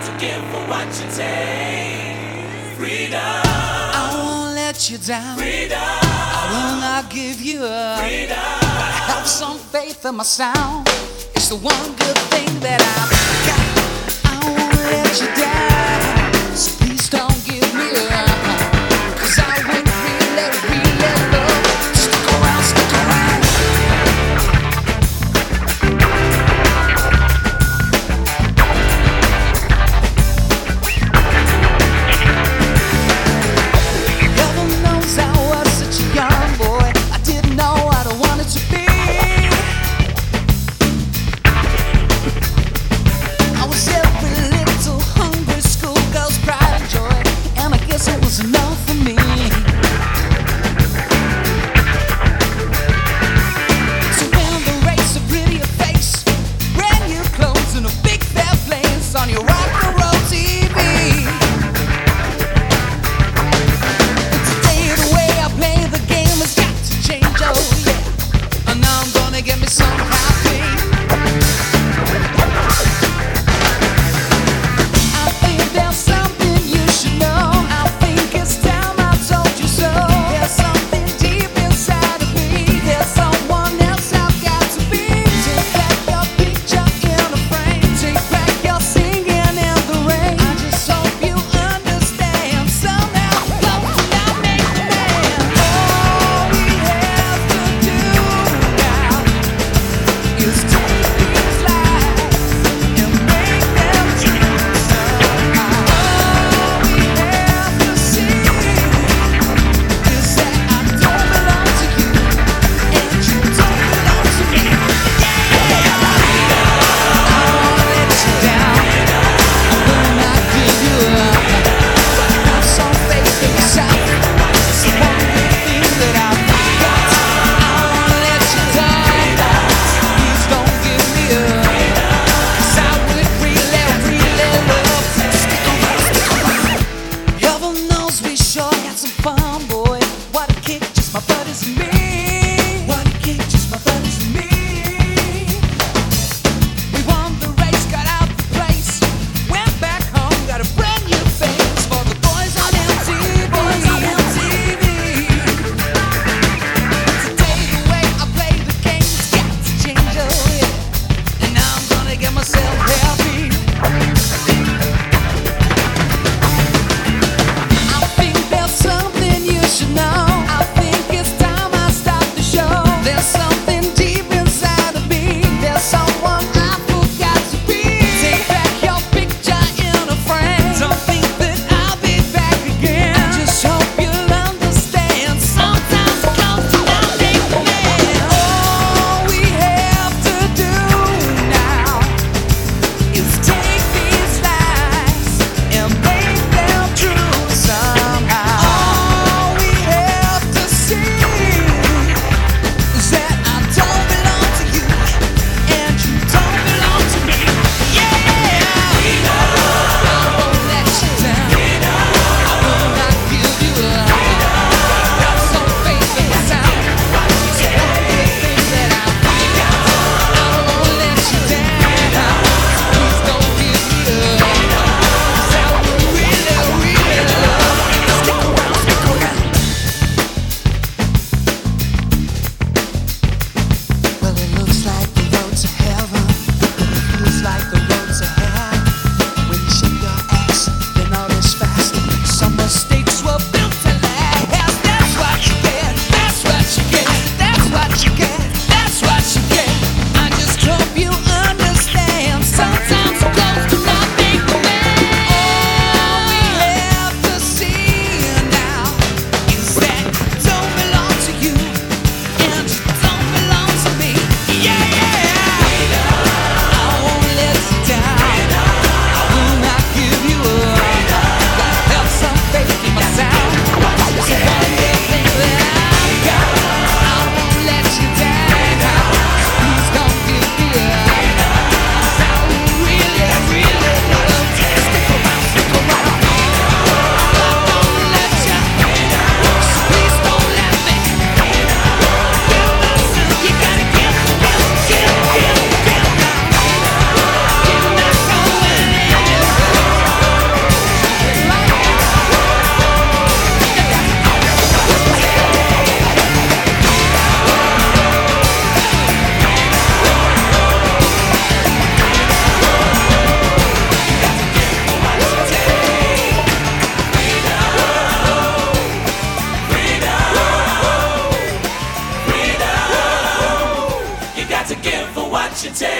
to give for what you take. Freedom. I won't let you down. Freedom. I will not give you up. Freedom. Have some faith in my sound. It's the one good thing that I've got. I won't let you down. So please don't give me up. 'Cause I would really, really love to stick around, stick around. Heaven knows I was such a young boy. I didn't know what I wanted to be. agitate.